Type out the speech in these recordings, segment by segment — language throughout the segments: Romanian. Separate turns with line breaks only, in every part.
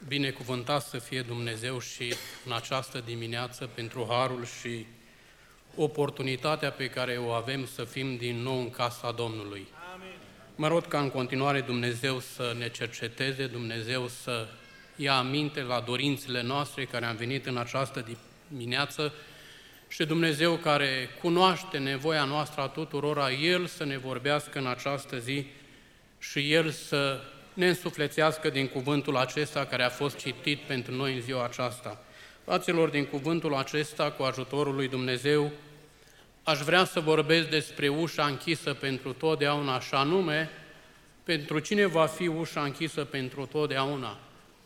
Binecuvântat să fie Dumnezeu și în această dimineață pentru harul și oportunitatea pe care o avem să fim din nou în casa Domnului. Amin. Mă rog ca în continuare Dumnezeu să ne cerceteze, Dumnezeu să ia aminte la dorințele noastre care am venit în această dimineață și Dumnezeu care cunoaște nevoia noastră a tuturora, El să ne vorbească în această zi și El să ne însuflețească din cuvântul acesta care a fost citit pentru noi în ziua aceasta. Fraților, din cuvântul acesta, cu ajutorul lui Dumnezeu, aș vrea să vorbesc despre ușa închisă pentru totdeauna, și anume, pentru cine va fi ușa închisă pentru totdeauna.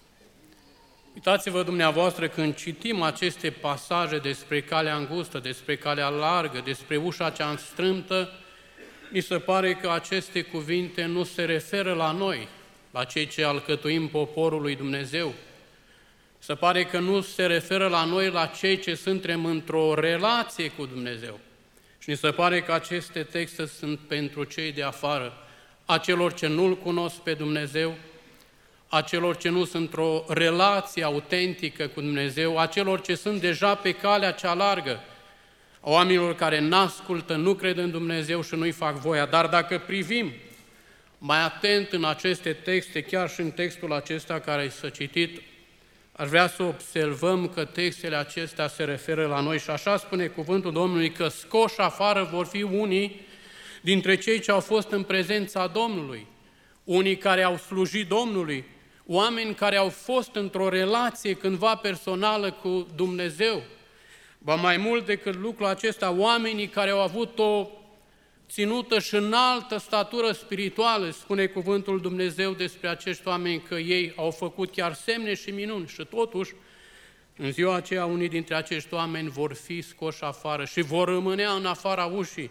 Uitați-vă dumneavoastră când citim aceste pasaje despre calea îngustă, despre calea largă, despre ușa cea înstrâmtă, mi se pare că aceste cuvinte nu se referă la noi, la cei ce alcătuim poporul lui Dumnezeu. Se pare că nu se referă la noi, la cei ce suntem într-o relație cu Dumnezeu. Și mi se pare că aceste texte sunt pentru cei de afară, a celor ce nu-L cunosc pe Dumnezeu, a celor ce nu sunt într-o relație autentică cu Dumnezeu, a celor ce sunt deja pe calea cea largă, a oamenilor care n-ascultă, nu cred în Dumnezeu și nu-i fac voia. Dar dacă privim mai atent în aceste texte, chiar și în textul acesta care s-a citit, aș vrea să observăm că textele acestea se referă la noi și așa spune cuvântul Domnului că scoși afară vor fi unii dintre cei ce au fost în prezența Domnului, unii care au slujit Domnului, oameni care au fost într-o relație cândva personală cu Dumnezeu. Ba mai mult decât lucrul acesta, oamenii care au avut o ținută și înaltă statură spirituală, spune cuvântul Dumnezeu despre acești oameni că ei au făcut chiar semne și minuni și totuși, în ziua aceea, unii dintre acești oameni vor fi scoși afară și vor rămânea în afara ușii.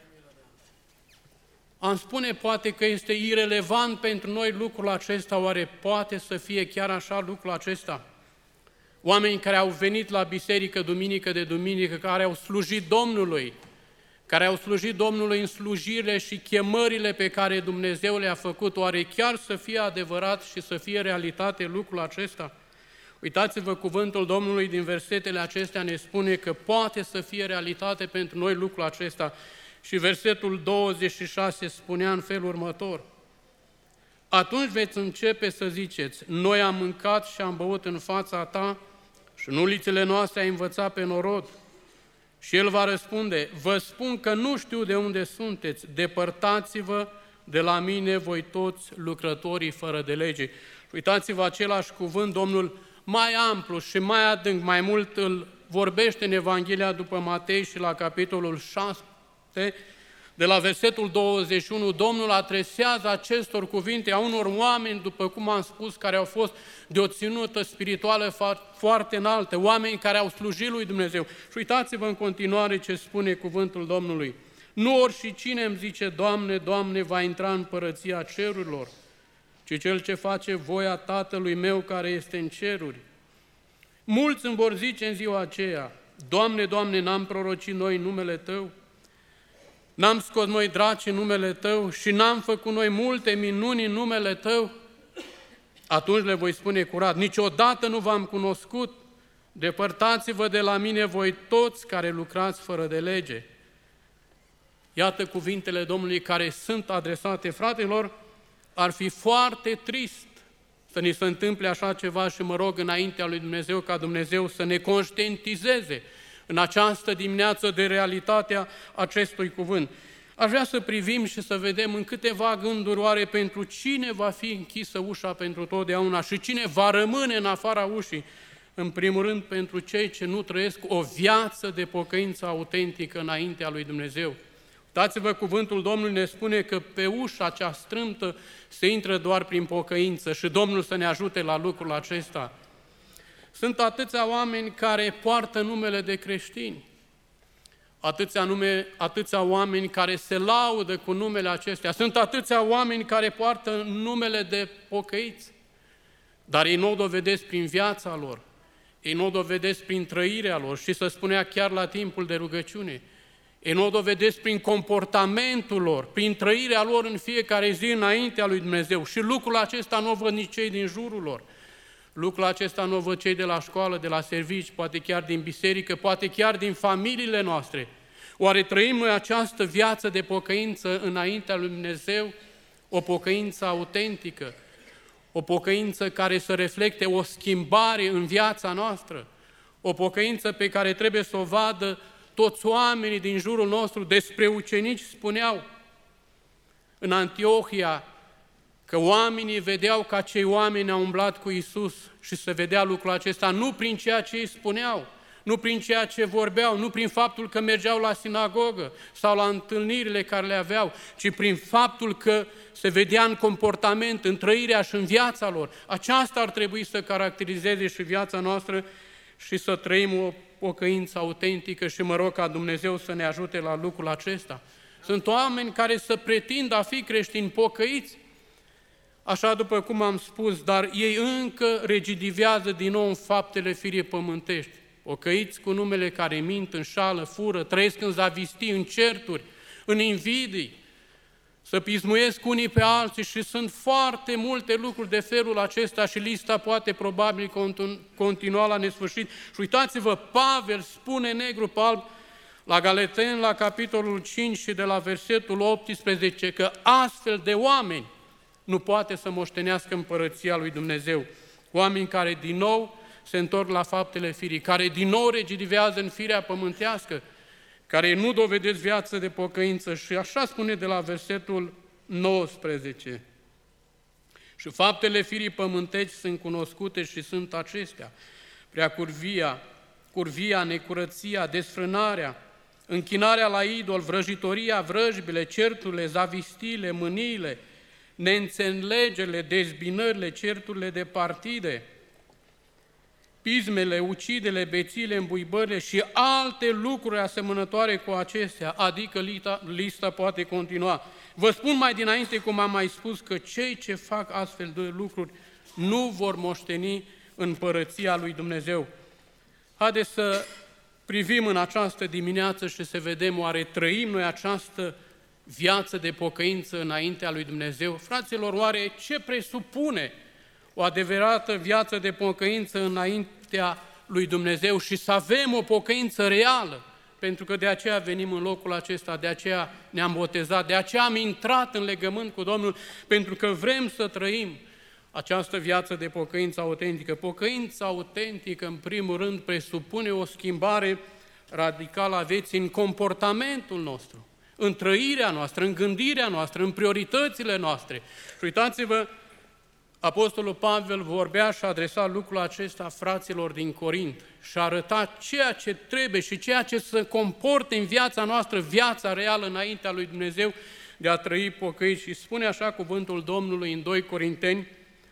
Am spune poate că este irelevant pentru noi lucrul acesta, oare poate să fie chiar așa lucrul acesta? Oameni care au venit la biserică duminică de duminică, care au slujit Domnului, care au slujit Domnului în slujirile și chemările pe care Dumnezeu le-a făcut, oare chiar să fie adevărat și să fie realitate lucrul acesta? Uitați-vă, cuvântul Domnului din versetele acestea ne spune că poate să fie realitate pentru noi lucrul acesta. Și versetul 26 spunea în felul următor: atunci veți începe să ziceți, noi am mâncat și am băut în fața ta și în ulițele noastre ai învățat pe norod. Și el va răspunde, vă spun că nu știu de unde sunteți, depărtați-vă de la mine voi toți lucrătorii fără de lege. Uitați-vă, același cuvânt, Domnul mai amplu și mai adânc, mai mult îl vorbește în Evanghelia după Matei și la capitolul 6, de la versetul 21, Domnul adresează acestor cuvinte a unor oameni, după cum am spus, care au fost de o ținută spirituală foarte înaltă, oameni care au slujit lui Dumnezeu. Și uitați-vă în continuare ce spune cuvântul Domnului. Nu oricine îmi zice, Doamne, Doamne, va intra în împărăția cerurilor, ci cel ce face voia Tatălui meu care este în ceruri. Mulți îmi vor zice în ziua aceea, Doamne, Doamne, n-am prorocit noi în numele Tău? N-am scos noi draci în numele Tău și n-am făcut noi multe minuni în numele Tău? Atunci le voi spune curat, niciodată nu v-am cunoscut, depărtați-vă de la mine voi toți care lucrați fără de lege. Iată cuvintele Domnului care sunt adresate, fraților, ar fi foarte trist să ni se întâmple așa ceva și mă rog înaintea lui Dumnezeu ca Dumnezeu să ne conștientizeze în această dimineață de realitatea acestui cuvânt. Aș vrea să privim și să vedem în câteva gânduri oare pentru cine va fi închisă ușa pentru totdeauna și cine va rămâne în afara ușii. În primul rând pentru cei ce nu trăiesc o viață de pocăință autentică înaintea lui Dumnezeu. Uitați-vă, cuvântul Domnului ne spune că pe ușa cea strâmtă se intră doar prin pocăință și Domnul să ne ajute la lucrul acesta. Sunt atâția oameni care poartă numele de creștini, atâția oameni care se laudă cu numele acestea, sunt atâția oameni care poartă numele de pocăiți, dar ei nu o dovedesc prin viața lor, ei nu o dovedesc prin trăirea lor și se spunea chiar la timpul de rugăciune, ei nu o dovedesc prin comportamentul lor, prin trăirea lor în fiecare zi înaintea lui Dumnezeu și lucrul acesta nu o văd nici cei din jurul lor. Lucrul acesta nu o văd cei de la școală, de la servici, poate chiar din biserică, poate chiar din familiile noastre. Oare trăim noi această viață de pocăință înaintea lui Dumnezeu? O pocăință autentică, o pocăință care să reflecte o schimbare în viața noastră, o pocăință pe care trebuie să o vadă toți oamenii din jurul nostru. Despre ucenici spuneau în Antiohia că oamenii vedeau că acei oameni au umblat cu Iisus și se vedea lucrul acesta nu prin ceea ce îi spuneau, nu prin ceea ce vorbeau, nu prin faptul că mergeau la sinagogă sau la întâlnirile care le aveau, ci prin faptul că se vedea în comportament, în trăirea și în viața lor. Aceasta ar trebui să caracterizeze și viața noastră și să trăim o pocăință autentică și mă rog ca Dumnezeu să ne ajute la lucrul acesta. Sunt oameni care să pretindă a fi creștini pocăiți, așa după cum am spus, dar ei încă regidivează din nou în faptele firii pământești. Pocăiți cu numele care mint, înșală, fură, trăiesc în zavistii, în certuri, în invidii, să pismuiesc unii pe alții și sunt foarte multe lucruri de felul acesta și lista poate probabil continua la nesfârșit. Și uitați-vă, Pavel spune negru pe alb la Galateni, la capitolul 5 și de la versetul 18, că astfel de oameni nu poate să moștenească împărăția lui Dumnezeu. Oameni care din nou se întorc la faptele firii, care din nou regidivează în firea pământească, care nu dovedesc viață de pocăință. Și așa spune de la versetul 19. Și faptele firii pământești sunt cunoscute și sunt acestea: curvia, necurăția, desfrânarea, închinarea la idol, vrăjitoria, vrăjbile, certurile, zavistiile, mâniile, neînțelegerile, dezbinările, certurile de partide, pismele, ucidele, bețiile, îmbuibările și alte lucruri asemănătoare cu acestea, adică lista poate continua. Vă spun mai dinainte, cum am mai spus, că cei ce fac astfel de lucruri nu vor moșteni împărăția lui Dumnezeu. Haideți să privim în această dimineață și să vedem, oare trăim noi această viață de pocăință înaintea lui Dumnezeu? Fraților, oare ce presupune o adevărată viață de pocăință înaintea lui Dumnezeu și să avem o pocăință reală? Pentru că de aceea venim în locul acesta, de aceea ne-am botezat, de aceea am intrat în legământ cu Domnul, pentru că vrem să trăim această viață de pocăință autentică. Pocăința autentică, în primul rând, presupune o schimbare radicală a vieții în comportamentul nostru, în trăirea noastră, în gândirea noastră, în prioritățile noastre. Și uitați-vă, Apostolul Pavel vorbea și adresa lucrul acesta fraților din Corint și arăta ceea ce trebuie și ceea ce să comporte în viața noastră, viața reală înaintea lui Dumnezeu, de a trăi pocăiți. Și spune așa cuvântul Domnului în 2 Corinteni,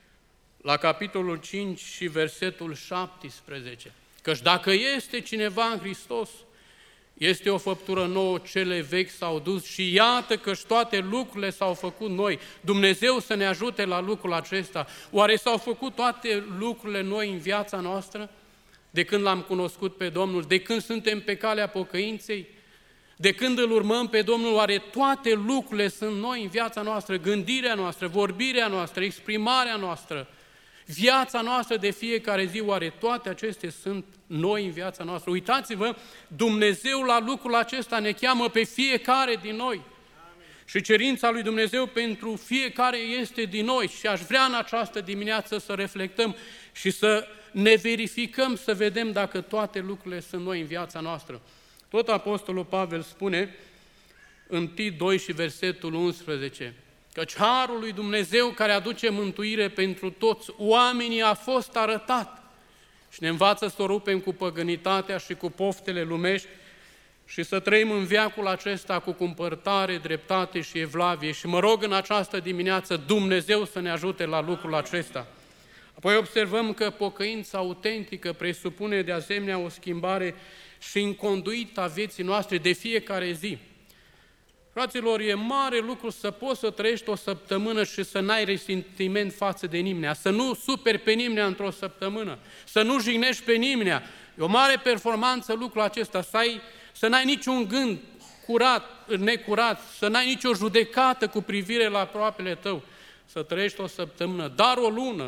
la capitolul 5 și versetul 17, căci dacă este cineva în Hristos, este o făptură nouă, cele vechi s-au dus și iată că toate lucrurile s-au făcut noi. Dumnezeu să ne ajute la lucrul acesta. Oare s-au făcut toate lucrurile noi în viața noastră? De când l-am cunoscut pe Domnul, de când suntem pe calea pocăinței, de când îl urmăm pe Domnul, oare toate lucrurile sunt noi în viața noastră, gândirea noastră, vorbirea noastră, exprimarea noastră, viața noastră de fiecare zi, oare toate acestea sunt noi în viața noastră? Uitați-vă, Dumnezeu la lucrul acesta ne cheamă pe fiecare din noi. Amin. Și cerința lui Dumnezeu pentru fiecare este din noi și aș vrea în această dimineață să reflectăm și să ne verificăm, să vedem dacă toate lucrurile sunt noi în viața noastră. Tot Apostolul Pavel spune în Tit 2 și versetul 11, căci harul lui Dumnezeu care aduce mântuire pentru toți oamenii a fost arătat și ne învață să o rupem cu păgânitatea și cu poftele lumești și să trăim în veacul acesta cu cumpărtare, dreptate și evlavie. Și mă rog în această dimineață Dumnezeu să ne ajute la lucrul acesta. Apoi observăm că pocăința autentică presupune de asemenea o schimbare și în conduita vieții noastre de fiecare zi. Fraților, e mare lucru să poți să trăiești o săptămână și să n-ai resentiment față de nimeni, să nu superi pe nimeni într-o săptămână, să nu jignești pe nimeni. E o mare performanță lucrul acesta, să n-ai niciun gând curat, necurat, să n-ai nicio judecată cu privire la aproapele tău, să trăiești o săptămână, dar o lună.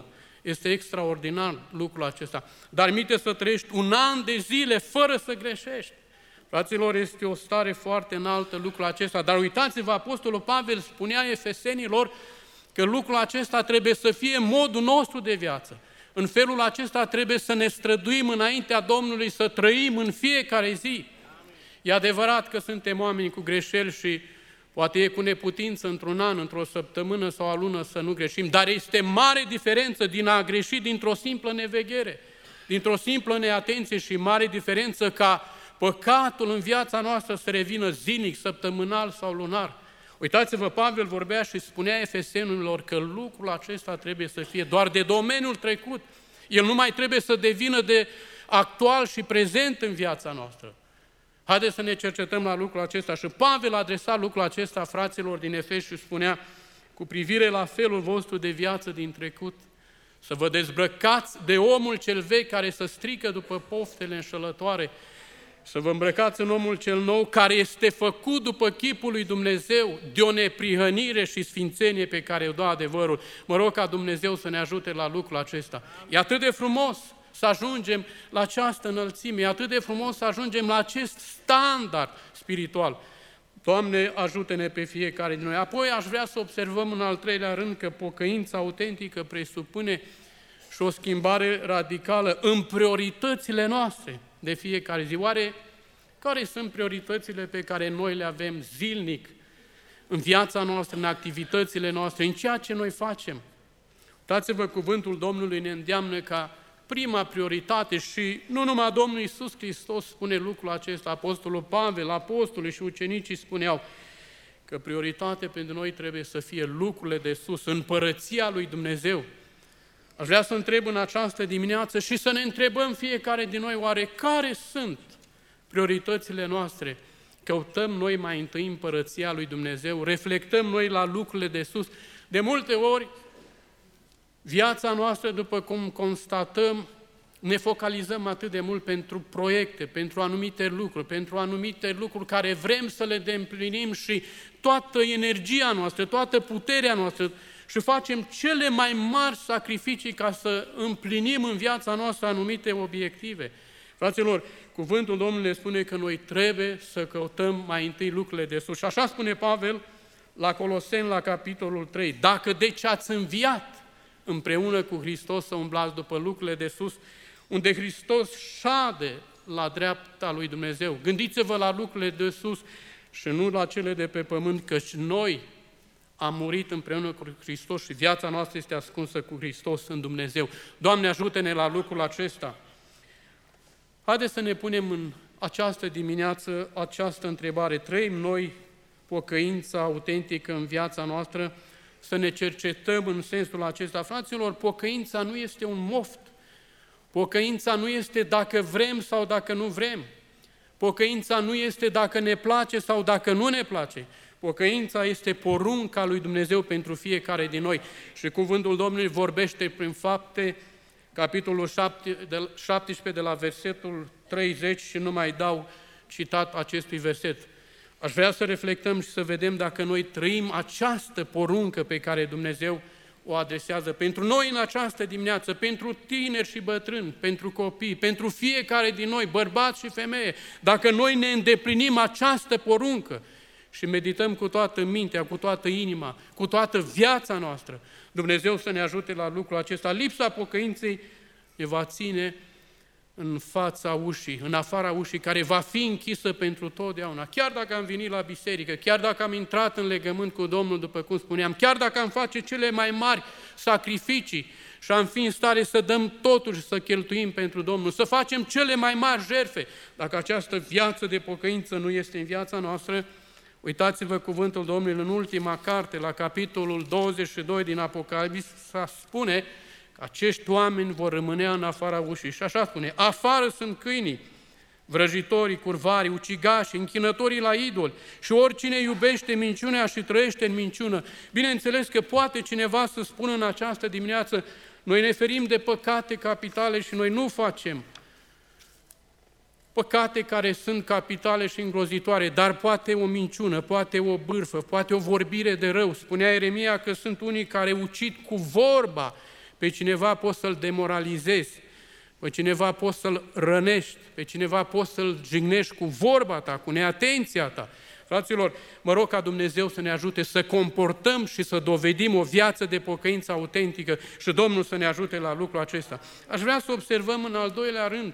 Este extraordinar lucrul acesta. Dar minte să trăiești 1 an de zile fără să greșești. Fraților, este o stare foarte înaltă lucrul acesta. Dar uitați-vă, Apostolul Pavel spunea efesenilor că lucrul acesta trebuie să fie modul nostru de viață. În felul acesta trebuie să ne străduim înaintea Domnului, să trăim în fiecare zi. E adevărat că suntem oameni cu greșeli și poate e cu neputință într-un an, într-o săptămână sau o lună să nu greșim, dar este mare diferență din a greși dintr-o simplă neveghere, dintr-o simplă neatenție și mare diferență ca păcatul în viața noastră să revină zilnic, săptămânal sau lunar. Uitați-vă, Pavel vorbea și spunea efesenilor că lucrul acesta trebuie să fie doar de domeniul trecut. El nu mai trebuie să devină de actual și prezent în viața noastră. Haideți să ne cercetăm la lucrul acesta. Și Pavel adresa lucrul acesta fraților din Efes și spunea cu privire la felul vostru de viață din trecut, să vă dezbrăcați de omul cel vechi care să strică după poftele înșelătoare, să vă îmbrăcați în omul cel nou care este făcut după chipul lui Dumnezeu, de o neprihănire și sfințenie pe care o dă adevărul. Mă rog ca Dumnezeu să ne ajute la lucrul acesta. E atât de frumos să ajungem la această înălțime, e atât de frumos să ajungem la acest standard spiritual. Doamne, ajută-ne pe fiecare din noi. Apoi aș vrea să observăm în al treilea rând că pocăința autentică presupune și o schimbare radicală în prioritățile noastre de fiecare zi. Oare care sunt prioritățile pe care noi le avem zilnic în viața noastră, în activitățile noastre, în ceea ce noi facem? Uitați-vă, cuvântul Domnului ne îndeamnă ca prima prioritate și nu numai Domnul Iisus Hristos spune lucrul acesta, Apostolul Pavel, apostolii și ucenicii spuneau că prioritate pentru noi trebuie să fie lucrurile de sus, împărăția lui Dumnezeu. Aș vrea să întreb în această dimineață și să ne întrebăm fiecare din noi, oare care sunt prioritățile noastre? Căutăm noi mai întâi împărăția lui Dumnezeu, reflectăm noi la lucrurile de sus. De multe ori, viața noastră, după cum constatăm, ne focalizăm atât de mult pentru proiecte, pentru anumite lucruri care vrem să le îndeplinim și toată energia noastră, toată puterea noastră și facem cele mai mari sacrificii ca să împlinim în viața noastră anumite obiective. Fraților, cuvântul Domnului spune că noi trebuie să căutăm mai întâi lucrurile de sus. Și așa spune Pavel la Coloseni, la capitolul 3. Dacă deci ați înviat împreună cu Hristos să umblați după lucrurile de sus, unde Hristos șade la dreapta lui Dumnezeu. Gândiți-vă la lucrurile de sus și nu la cele de pe pământ, căci noi am murit împreună cu Hristos și viața noastră este ascunsă cu Hristos în Dumnezeu. Doamne, ajută-ne la lucrul acesta. Haideți să ne punem în această dimineață această întrebare. Trăim noi pocăința autentică în viața noastră? Să ne cercetăm în sensul acesta. Fraților, pocăința nu este un moft. Pocăința nu este dacă vrem sau dacă nu vrem. Pocăința nu este dacă ne place sau dacă nu ne place. Pocăința este porunca lui Dumnezeu pentru fiecare din noi. Și cuvântul Domnului vorbește prin Fapte, capitolul 17 de la versetul 30 și nu mai dau citat acestui verset. Aș vrea să reflectăm și să vedem dacă noi trăim această poruncă pe care Dumnezeu o adresează pentru noi în această dimineață, pentru tineri și bătrâni, pentru copii, pentru fiecare din noi, bărbați și femeie. Dacă noi ne îndeplinim această poruncă și medităm cu toată mintea, cu toată inima, cu toată viața noastră, Dumnezeu să ne ajute la lucrul acesta. Lipsa pocăinței ne va ține în fața ușii, în afara ușii, care va fi închisă pentru totdeauna. Chiar dacă am venit la biserică, chiar dacă am intrat în legământ cu Domnul, după cum spuneam, chiar dacă am face cele mai mari sacrificii și am fi în stare să dăm totul și să cheltuim pentru Domnul, să facem cele mai mari jertfe, dacă această viață de pocăință nu este în viața noastră, uitați-vă cuvântul Domnului în ultima carte, la capitolul 22 din Apocalipsa, spune că acești oameni vor rămâne în afara ușii. Și așa spune, afară sunt câinii, vrăjitorii, curvarii, ucigașii, închinătorii la idoli și oricine iubește minciunea și trăiește în minciună. Bineînțeles că poate cineva să spună în această dimineață, noi ne ferim de păcate capitale și noi nu facem păcate care sunt capitale și îngrozitoare, dar poate o minciună, poate o bârfă, poate o vorbire de rău. Spunea Ieremia că sunt unii care ucid cu vorba pe cineva poți să-l demoralizezi, pe cineva poți să-l rănești, pe cineva poți să-l jignești cu vorba ta, cu neatenția ta. Fraților, mă rog ca Dumnezeu să ne ajute să comportăm și să dovedim o viață de pocăință autentică și Domnul să ne ajute la lucrul acesta. Aș vrea să observăm în al doilea rând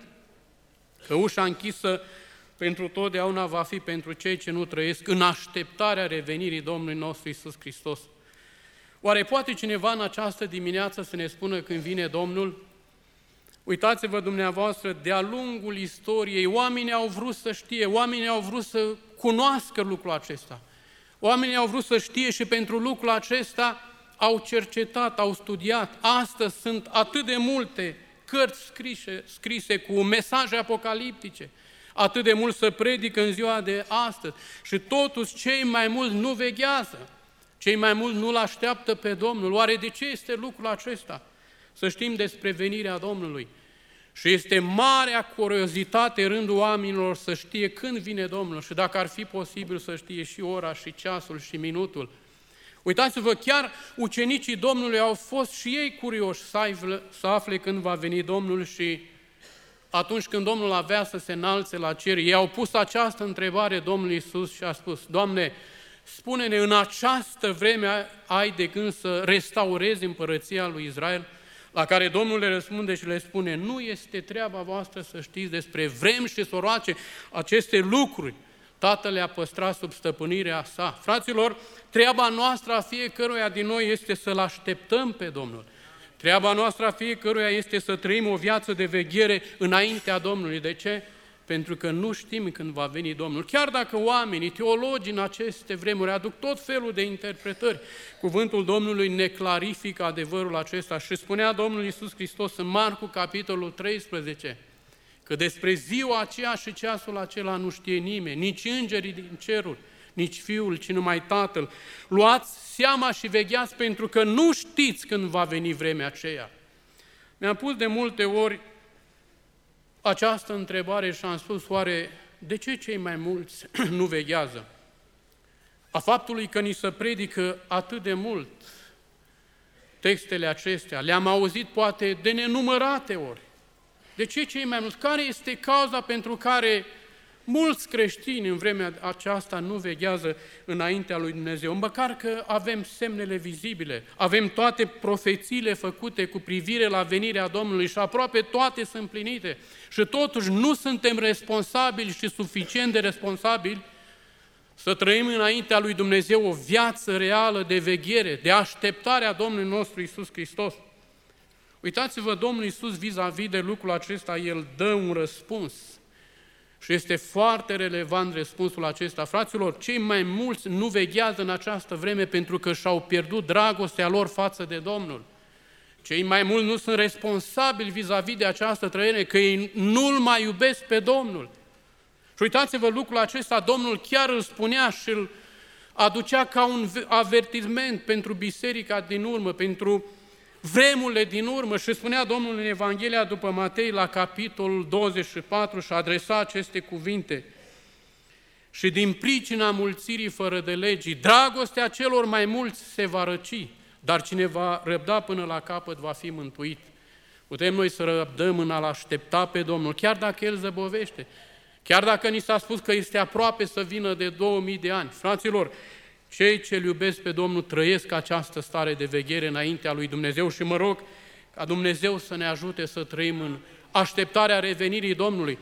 că ușa închisă pentru totdeauna va fi pentru cei ce nu trăiesc în așteptarea revenirii Domnului nostru Iisus Hristos. Oare poate cineva în această dimineață să ne spună când vine Domnul? Uitați-vă dumneavoastră, de-a lungul istoriei, oamenii au vrut să știe, oamenii au vrut să cunoască lucrul acesta. Oamenii au vrut să știe și pentru lucrul acesta au cercetat, au studiat. Astăzi sunt atât de multe cărți scrise cu mesaje apocaliptice, atât de mult să predică în ziua de astăzi și totuși cei mai mulți nu veghează, cei mai mulți nu-L așteaptă pe Domnul. Oare de ce este lucrul acesta? Să știm despre venirea Domnului. Și este marea curiozitate în rândul oamenilor să știe când vine Domnul și dacă ar fi posibil să știe și ora, și ceasul, și minutul. Uitați-vă, chiar ucenicii Domnului au fost și ei curioși să afle când va veni Domnul și atunci când Domnul avea să se înalțe la cer, ei au pus această întrebare Domnului Iisus și a spus: Doamne, spune-ne, în această vreme ai de gând să restaurezi împărăția lui Israel? La care Domnul le răspunde și le spune: nu este treaba voastră să știți despre vremi și soroace aceste lucruri. Tatăl le-a păstrat sub stăpânirea sa. Fraților, treaba noastră a fiecăruia din noi este să-L așteptăm pe Domnul. Treaba noastră a fiecăruia este să trăim o viață de veghere înaintea Domnului. De ce? Pentru că nu știm când va veni Domnul. Chiar dacă oamenii, teologii în aceste vremuri aduc tot felul de interpretări, cuvântul Domnului ne clarifică adevărul acesta și spunea Domnul Iisus Hristos în Marcu, capitolul 13, că despre ziua aceea și ceasul acela nu știe nimeni, nici îngerii din ceruri, nici Fiul, ci numai Tatăl. Luați seama și vegheați pentru că nu știți când va veni vremea aceea. Mi-am pus de multe ori această întrebare și am spus: oare de ce cei mai mulți nu veghează? A faptului că ni se predică atât de mult textele acestea, le-am auzit poate de nenumărate ori. De ce cei mai mulți? Care este cauza pentru care mulți creștini în vremea aceasta nu veghează înaintea lui Dumnezeu? Măcar că avem semnele vizibile, avem toate profețiile făcute cu privire la venirea Domnului și aproape toate sunt împlinite și totuși nu suntem responsabili și suficient de responsabili să trăim înaintea lui Dumnezeu o viață reală de veghere, de așteptare a Domnului nostru Iisus Hristos. Uitați-vă, Domnul Iisus vis-a-vis de lucrul acesta, El dă un răspuns. Și este foarte relevant răspunsul acesta. Fraților, cei mai mulți nu veghează în această vreme pentru că și-au pierdut dragostea lor față de Domnul. Cei mai mulți nu sunt responsabili vis-a-vis de această trăire, că ei nu-L mai iubesc pe Domnul. Și uitați-vă lucrul acesta, Domnul chiar îl spunea și îl aducea ca un avertisment pentru biserica din urmă, pentru vremurile din urmă și spunea Domnul în Evanghelia după Matei la capitolul 24 și adresa aceste cuvinte: și din pricina mulțirii fără de legii, dragostea celor mai mulți se va răci, dar cine va răbda până la capăt va fi mântuit. Putem noi să răbdăm în a-L aștepta pe Domnul, chiar dacă El zăbovește, chiar dacă ni s-a spus că este aproape să vină de 2000 de ani. Fraților, cei ce-L iubesc pe Domnul trăiesc această stare de veghere înaintea lui Dumnezeu și mă rog ca Dumnezeu să ne ajute să trăim în așteptarea revenirii Domnului.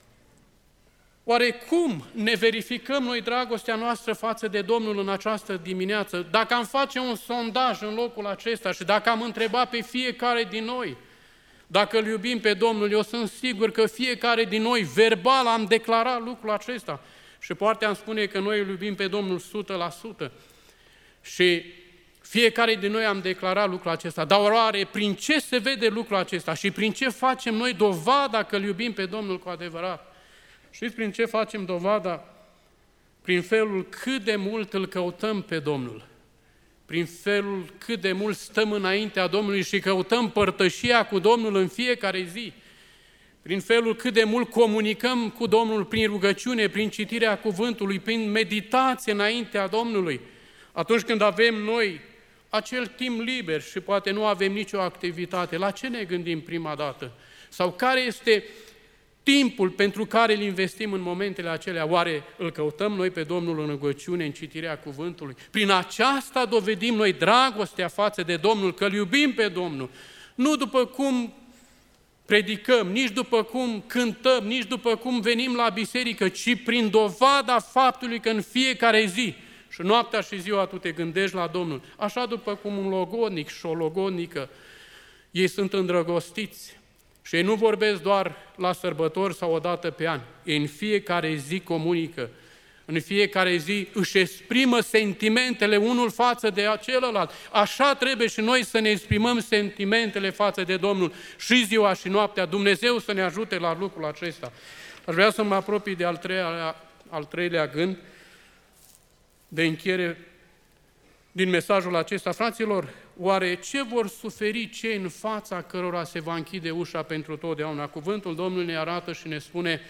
Oare cum ne verificăm noi dragostea noastră față de Domnul în această dimineață? Dacă am face un sondaj în locul acesta și dacă am întrebat pe fiecare din noi dacă îl iubim pe Domnul, eu sunt sigur că fiecare din noi verbal am declarat lucrul acesta. Și poate am spune că noi îl iubim pe Domnul 100%. Și fiecare din noi am declarat lucrul acesta. Dar oare prin ce se vede lucrul acesta? Și prin ce facem noi dovada că îl iubim pe Domnul cu adevărat? Știți prin ce facem dovada? Prin felul cât de mult îl căutăm pe Domnul. Prin felul cât de mult stăm înaintea Domnului și căutăm părtășia cu Domnul în fiecare zi. Prin felul cât de mult comunicăm cu Domnul prin rugăciune, prin citirea cuvântului, prin meditație înaintea Domnului. Atunci când avem noi acel timp liber și poate nu avem nicio activitate, la ce ne gândim prima dată? Sau care este timpul pentru care îl investim în momentele acelea? Oare îl căutăm noi pe Domnul în rugăciune, în citirea cuvântului? Prin aceasta dovedim noi dragostea față de Domnul, că îl iubim pe Domnul. Nu după cum predicăm, nici după cum cântăm, nici după cum venim la biserică, ci prin dovada faptului că în fiecare zi, și noaptea și ziua tu te gândești la Domnul, așa după cum un logodnic și o logodnică, ei sunt îndrăgostiți și ei nu vorbesc doar la sărbători sau o dată pe an, ei în fiecare zi comunică, în fiecare zi își exprimă sentimentele unul față de celălalt. Așa trebuie și noi să ne exprimăm sentimentele față de Domnul și ziua și noaptea. Dumnezeu să ne ajute la lucrul acesta. Aș vrea să mă apropii de al treilea gând de încheiere din mesajul acesta. Fraților, oare ce vor suferi cei în fața cărora se va închide ușa pentru totdeauna? Cuvântul Domnului ne arată și ne spune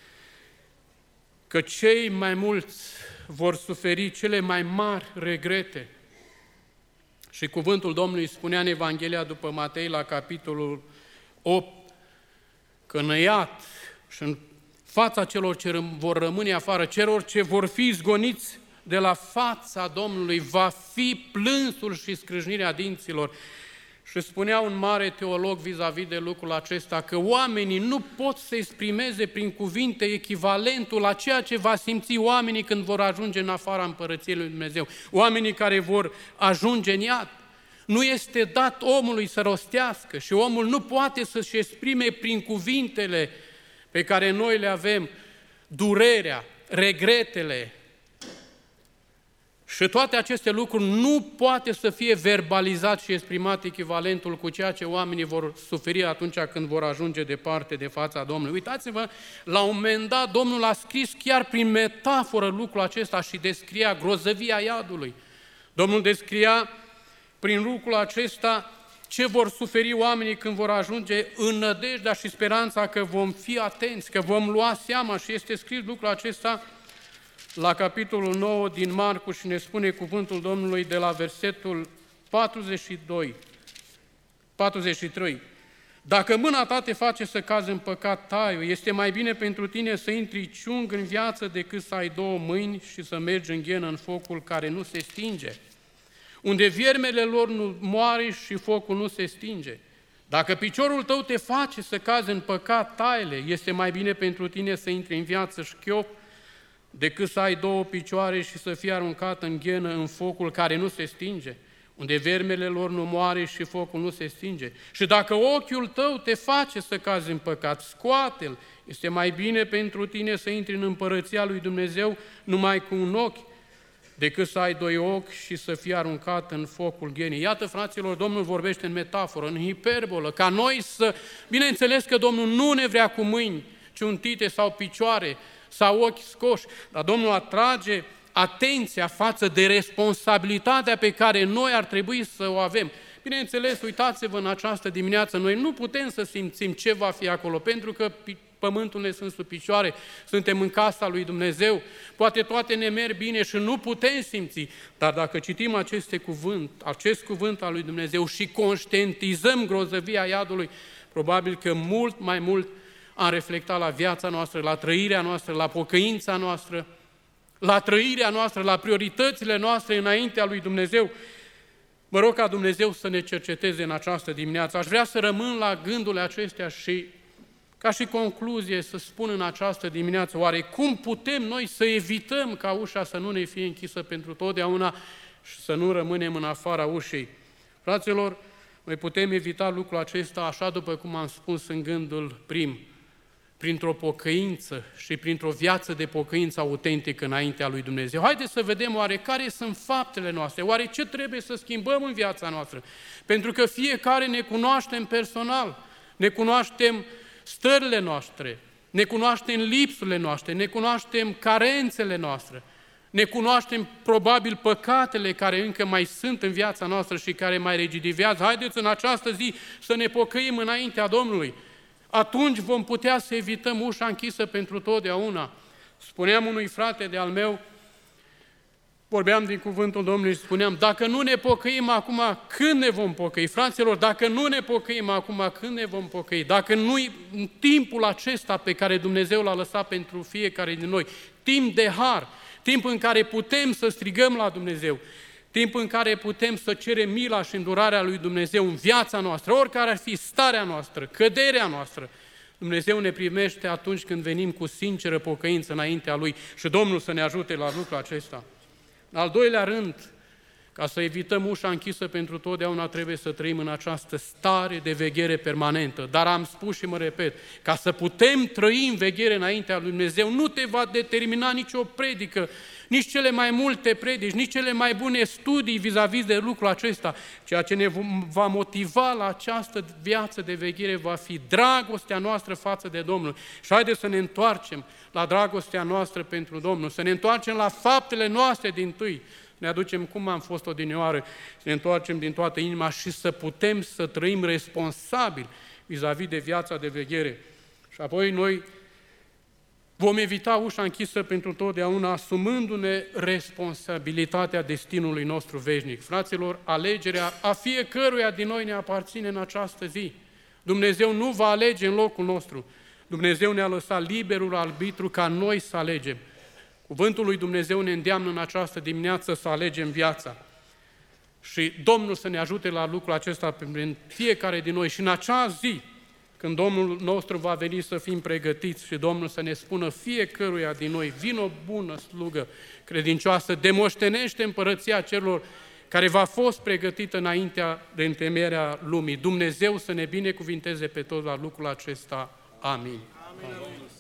că cei mai mulți vor suferi cele mai mari regrete. Și cuvântul Domnului spunea în Evanghelia după Matei la capitolul 8 că în iad și în fața celor ce vor rămâne afară, celor ce vor fi zgoniți de la fața Domnului, va fi plânsul și scrâșnirea dinților. Și spunea un mare teolog vis-a-vis de lucrul acesta, că oamenii nu pot să exprimeze prin cuvinte echivalentul la ceea ce va simți oamenii când vor ajunge în afara Împărăției lui Dumnezeu. Oamenii care vor ajunge în iad. Nu este dat omului să rostească și omul nu poate să-și exprime prin cuvintele pe care noi le avem durerea, regretele. Și toate aceste lucruri nu poate să fie verbalizat și exprimat echivalentul cu ceea ce oamenii vor suferi atunci când vor ajunge departe de fața Domnului. Uitați-vă, la un moment dat Domnul a scris chiar prin metaforă lucrul acesta și descria grozăvia iadului. Domnul descria prin lucrul acesta ce vor suferi oamenii când vor ajunge în nădejdea și speranța că vom fi atenți, că vom lua seama, și este scris lucrul acesta la capitolul 9 din Marcu și ne spune cuvântul Domnului de la versetul 43. Dacă mâna ta te face să cazi în păcat, tai-o. Este mai bine pentru tine să intri ciung în viață decât să ai două mâini și să mergi în ghenă în focul care nu se stinge, unde viermele lor nu moare și focul nu se stinge. Dacă piciorul tău te face să cazi în păcat, tai-le. Este mai bine pentru tine să intri în viață șchiop decât să ai două picioare și să fii aruncat în ghenă în focul care nu se stinge, unde vermele lor nu moare și focul nu se stinge. Și dacă ochiul tău te face să cazi în păcat, scoate-l. Este mai bine pentru tine să intri în Împărăția lui Dumnezeu numai cu un ochi, decât să ai doi ochi și să fii aruncat în focul ghenii. Iată, fraților, Domnul vorbește în metaforă, în hiperbolă, ca noi să... Bineînțeles că Domnul nu ne vrea cu mâini ciuntite sau picioare, sau ochi scoși, dar Domnul atrage atenția față de responsabilitatea pe care noi ar trebui să o avem. Bineînțeles, uitați-vă în această dimineață, noi nu putem să simțim ce va fi acolo, pentru că pământul ne sunt sub picioare, suntem în casa lui Dumnezeu, poate toate ne merg bine și nu putem simți, dar dacă citim acest cuvânt al lui Dumnezeu și conștientizăm grozăvia iadului, probabil că mult mai mult am reflectat la viața noastră, la trăirea noastră, la pocăința noastră, la trăirea noastră, la prioritățile noastre înaintea lui Dumnezeu. Mă rog ca Dumnezeu să ne cerceteze în această dimineață. Aș vrea să rămân la gândurile acestea și, ca și concluzie, să spun în această dimineață, oare cum putem noi să evităm ca ușa să nu ne fie închisă pentru totdeauna și să nu rămânem în afara ușei? Fraților, noi putem evita lucrul acesta așa după cum am spus în gândul prim, printr-o pocăință și printr-o viață de pocăință autentică înaintea lui Dumnezeu. Haideți să vedem oare care sunt faptele noastre, oare ce trebuie să schimbăm în viața noastră. Pentru că fiecare ne cunoaștem personal, ne cunoaștem stările noastre, ne cunoaștem lipsurile noastre, ne cunoaștem carențele noastre, ne cunoaștem probabil păcatele care încă mai sunt în viața noastră și care mai regidivează. Haideți în această zi să ne pocăim înaintea Domnului. Atunci vom putea să evităm ușa închisă pentru totdeauna. Spuneam unui frate de-al meu Vorbeam din cuvântul Domnului și spuneam, dacă nu ne pocăim acum, când ne vom pocăi? Fraților, dacă nu ne pocăim acum, când ne vom pocăi? Dacă nu în timpul acesta pe care Dumnezeu l-a lăsat pentru fiecare din noi, timp de har, timp în care putem să strigăm la Dumnezeu, timp în care putem să cerem mila și îndurarea lui Dumnezeu în viața noastră, oricare ar fi starea noastră, căderea noastră, Dumnezeu ne primește atunci când venim cu sinceră pocăință înaintea Lui și Domnul să ne ajute la lucrul acesta. În al doilea rând, ca să evităm ușa închisă pentru totdeauna, trebuie să trăim în această stare de veghere permanentă. Dar am spus și mă repet, ca să putem trăi în veghere înaintea lui Dumnezeu, nu te va determina nicio predică, nici cele mai multe predici, nici cele mai bune studii vis-a-vis de lucrul acesta. Ceea ce ne va motiva la această viață de veghere va fi dragostea noastră față de Domnul. Și haideți să ne întoarcem la dragostea noastră pentru Domnul, să ne întoarcem la faptele noastre dintâi, ne aducem cum am fost odinioară, să ne întoarcem din toată inima și să putem să trăim responsabil vis-a-vis de viața de veghere. Și apoi noi vom evita ușa închisă pentru totdeauna, asumându-ne responsabilitatea destinului nostru veșnic. Fraților, alegerea a fiecăruia din noi ne aparține în această zi. Dumnezeu nu va alege în locul nostru. Dumnezeu ne-a lăsat liberul arbitru ca noi să alegem. Cuvântul lui Dumnezeu ne îndeamnă în această dimineață să alegem viața. Și Domnul să ne ajute la lucrul acesta prin fiecare din noi. Și în acea zi, când Domnul nostru va veni, să fim pregătiți și Domnul să ne spună fiecăruia din noi, vino bună slugă credincioasă, demoștenește împărăția celor care v-a fost pregătită înaintea de întemeierea lumii. Dumnezeu să ne binecuvinteze pe toți la lucrul acesta. Amin. Amin.